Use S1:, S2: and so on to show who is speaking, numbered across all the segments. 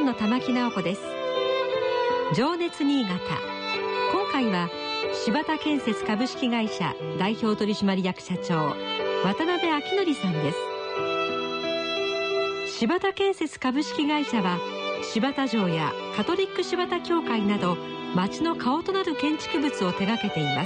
S1: の玉木直子です。情熱新潟、今回は柴田建設株式会社代表取締役社長渡辺明則さんです。柴田建設株式会社は柴田城やカトリック柴田教会など町の顔となる建築物を手掛けています。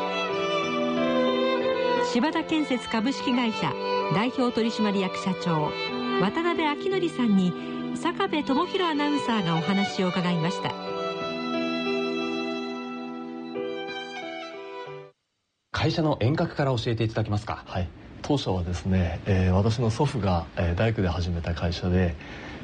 S1: 柴田建設株式会社代表取締役社長渡辺明則さんに坂部智博アナウンサーがお話を伺いました。
S2: 会社の遠隔から教えていただけますか？
S3: はい、当社はですね、私の祖父が、大工で始めた会社で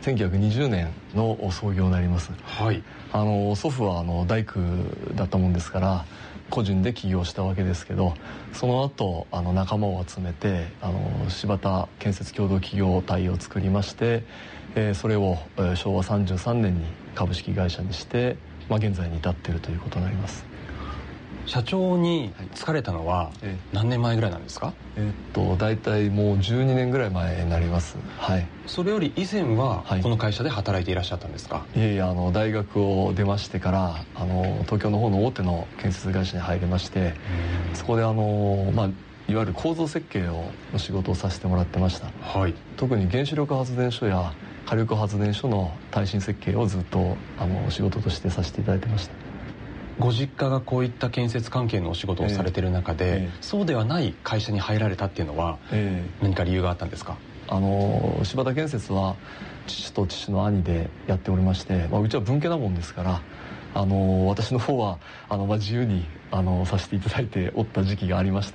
S3: 1920年の創業になります。
S2: はい、
S3: 祖父は大工だったもんですから個人で起業したわけですけど、その後仲間を集めて柴田建設共同企業体を作りまして、それを昭和33年に株式会社にして、現在に至っているということになります。
S2: 社長に就かれたのは何年前ぐらいなんですか？
S3: 大体もう12年ぐらい前になります。はい。
S2: それより以前はこの会社で働いていらっしゃったんですか？
S3: いえいえ、大学を出ましてから東京の方の大手の建設会社に入りまして、そこでいわゆる構造設計の仕事をさせてもらってました。
S2: はい。
S3: 特に原子力発電所や火力発電所の耐震設計をずっと仕事としてさせていただいてました。
S2: ご実家がこういった建設関係のお仕事をされている中で、そうではない会社に入られたっていうのは何か理由があったんですか？
S3: 柴田建設は父と父の兄でやっておりまして、うちは分家なもんですから私の方は自由にさせていただいておった時期がありました。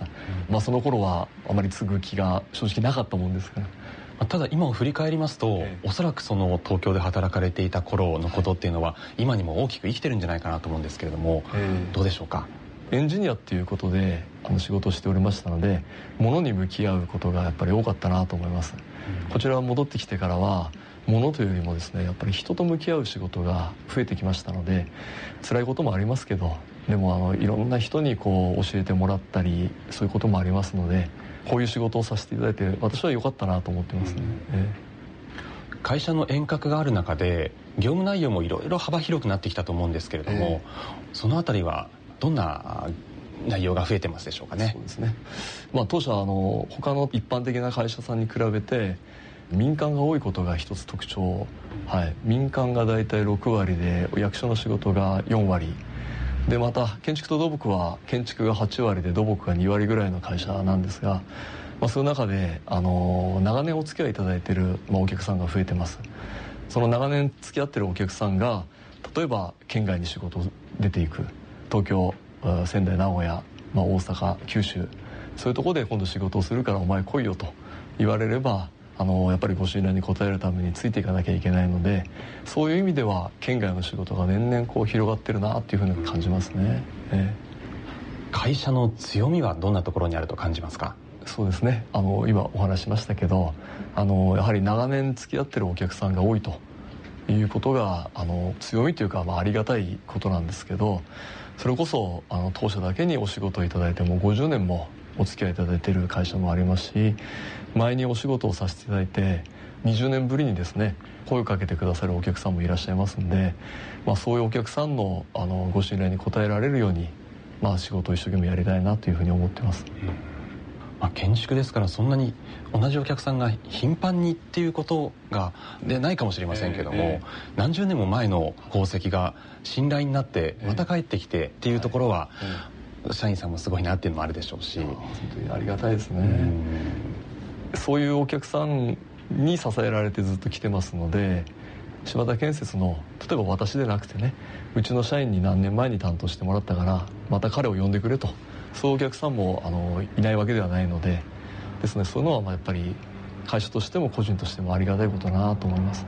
S3: その頃はあまり継ぐ気が正直なかったもんですから。
S2: ただ今を振り返りますと、おそらくその東京で働かれていた頃のことっていうのは、今にも大きく生きてるんじゃないかなと思うんですけれども、どうでしょうか？
S3: エンジニアっていうことで仕事をしておりましたので、物に向き合うことがやっぱり多かったなと思います。こちら戻ってきてからは物というよりもですね、やっぱり人と向き合う仕事が増えてきましたので、辛いこともありますけど、でもいろんな人に教えてもらったり、そういうこともありますので、こういう仕事をさせていただいて私は良かったなと思ってますね。
S2: 会社の遠隔がある中で業務内容もいろいろ幅広くなってきたと思うんですけれども、そのあたりはどんな内容が増えてますでしょうかね？
S3: そうですね、当社は他の一般的な会社さんに比べて民間が多いことが一つ特徴。はい、民間が大体6割で役所の仕事が4割で、また建築と土木は建築が8割で土木が2割ぐらいの会社なんですが、そういう中で長年お付き合いいただいている、お客さんが増えてます。その長年付き合っているお客さんが例えば県外に仕事出ていく、東京、仙台、名古屋、大阪、九州、そういうところで今度仕事をするからお前来いよと言われれば、やっぱりご信頼に応えるためについていかなきゃいけないので、そういう意味では県外の仕事が年々広がってるなっていうふうに感じますね。
S2: 会社の強みはどんなところにあると感じますか？
S3: そうですね、今お話しましたけど、やはり長年付き合ってるお客さんが多いということが強みというか、ありがたいことなんですけど、それこそ当社だけにお仕事をいただいても50年もお付き合いいただいている会社もありますし、前にお仕事をさせていただいて20年ぶりにですね声をかけてくださるお客さんもいらっしゃいますんで、そういうお客さんのご信頼に応えられるように、仕事を一生懸命やりたいなというふうに思ってます。
S2: 建築ですからそんなに同じお客さんが頻繁にっていうことがでないかもしれませんけども、何十年も前の功績が信頼になってまた帰ってきてっていうところは、社員さんもすごいなっていうのもあるでしょうし、
S3: 本当にありがたいですね。そういうお客さんに支えられてずっと来てますので、柴田建設の例えば私でなくてね、うちの社員に何年前に担当してもらったからまた彼を呼んでくれと、そういうお客さんもいないわけではないのでですね、そういうのはやっぱり会社としても個人としてもありがたいことだなと思いますね。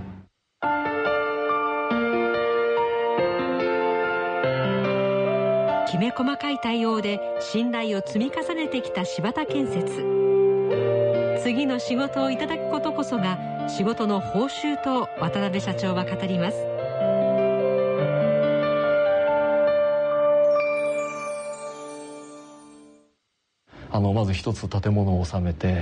S1: きめ細かい対応で信頼を積み重ねてきた柴田建設。次の仕事をいただくことこそが仕事の報酬と渡辺社長は語ります。
S3: まず一つ建物を収めて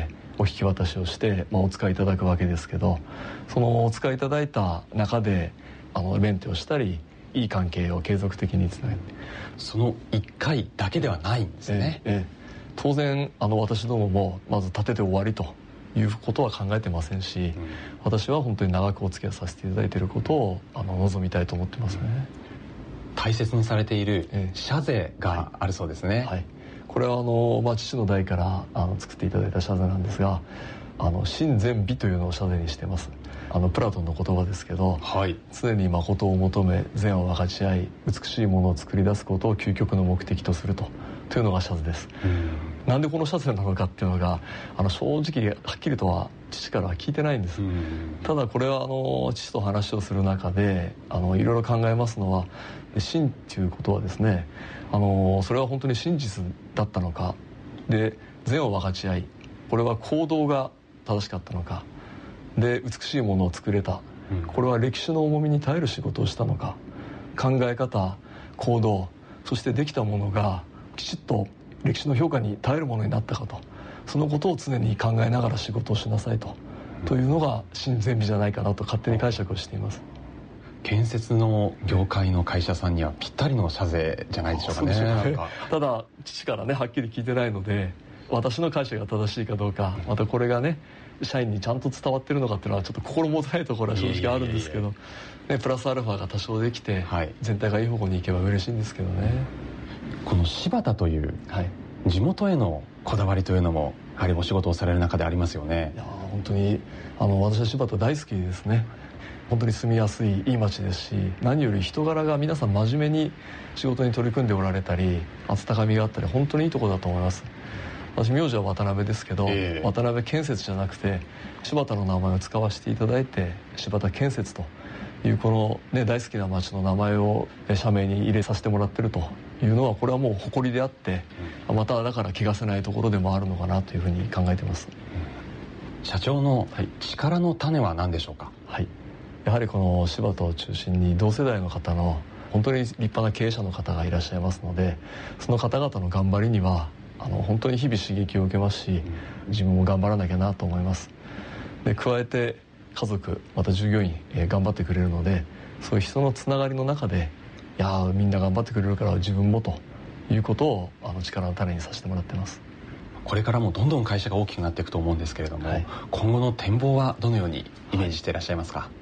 S3: お引き渡しをして、お使いいただくわけですけど、そのお使いいただいた中でメンテをしたり、いい関係を継続的につなげて、
S2: その1回だけではないんですね。
S3: 当然私どももまず建てて終わりということは考えてませんし、私は本当に長くお付き合いさせていただいていることを望みたいと思ってますね。
S2: 大切にされている社税があるそうですね。
S3: これは父の代から作っていただいた社税なんですが、真善美というのを社税にしています。プラトンの言葉ですけど、常に誠を求め善を分かち合い美しいものを作り出すことを究極の目的とするというのが社税です。なんでこの社税なのかっていうのが正直はっきりとは父からは聞いてないんです。ただこれは父と話をする中でいろいろ考えますのは、真っていうことはですね、それは本当に真実だったのか、で善を分かち合い、これは行動が正しかったのか、で美しいものを作れた、これは歴史の重みに耐える仕事をしたのか、考え方、行動、そしてできたものがきちっと歴史の評価に耐えるものになったかと、そのことを常に考えながら仕事をしなさいというのが真善美じゃないかなと勝手に解釈をしています。
S2: 建設の業界の会社さんにはぴったりの社税じゃないでしょうかね。
S3: ただ父からねはっきり聞いてないので、私の解釈が正しいかどうか、またこれがね社員にちゃんと伝わってるのかっていうのはちょっと心もたないところは正直あるんですけど、プラスアルファが多少できて、全体がいい方向に行けば嬉しいんですけどね。
S2: この柴田という地元へのこだわりというのもやはりお仕事をされる中でありますよね。
S3: いや本当に私は柴田大好きですね。本当に住みやすいいい町ですし、何より人柄が皆さん真面目に仕事に取り組んでおられたり、温かみがあったり、本当にいいところだと思います。私名字は渡辺ですけど、渡辺建設じゃなくて柴田の名前を使わせていただいて柴田建設というこの、大好きな町の名前を社名に入れさせてもらってるというのは、これはもう誇りであって、まただから気がせないところでもあるのかなというふうに考えています。
S2: 社長の力の種は何でしょうか。
S3: やはりこの柴田を中心に同世代の方の本当に立派な経営者の方がいらっしゃいますので、その方々の頑張りには本当に日々刺激を受けますし、自分も頑張らなきゃなと思います。で加えて家族、また従業員、頑張ってくれるので、そういう人のつながりの中で、いやみんな頑張ってくれるから自分もということを力の種にさせてもらってます。
S2: これからもどんどん会社が大きくなっていくと思うんですけれども、今後の展望はどのようにイメージしていらっしゃいますか。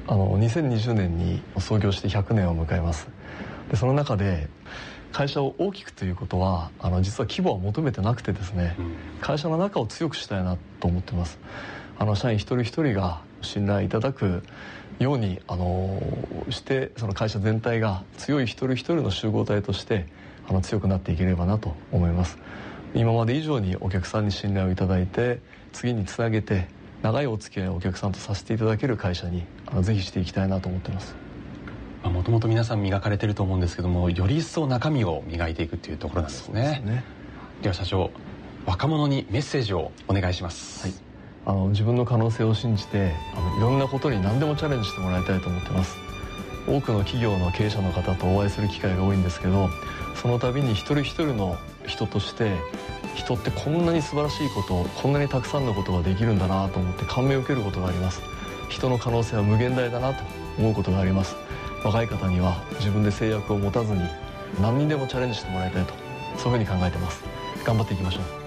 S3: 2020年に創業して100年を迎えます。でその中で会社を大きくということは実は規模は求めてなくてですね、会社の中を強くしたいなと思ってます。社員一人一人が信頼いただくようにしてその会社全体が強い一人一人の集合体として強くなっていければなと思います。今まで以上にお客さんに信頼をいただいて、次につなげて長いお付き合いをお客さんとさせていただける会社にぜひしていきたいなと思ってます。
S2: もともと皆さん磨かれていると思うんですけども、より一層中身を磨いていくというところなんですね。では社長、若者にメッセージをお願いします。
S3: 自分の可能性を信じていろんなことに何でもチャレンジしてもらいたいと思ってます。多くの企業の経営者の方とお会いする機会が多いんですけど、その度に一人一人の人として人ってこんなに素晴らしいこと、こんなにたくさんのことができるんだなと思って感銘を受けることがあります。人の可能性は無限大だなと思うことがあります。若い方には自分で制約を持たずに何にでもチャレンジしてもらいたいと、そういうふうに考えてます。頑張っていきましょう。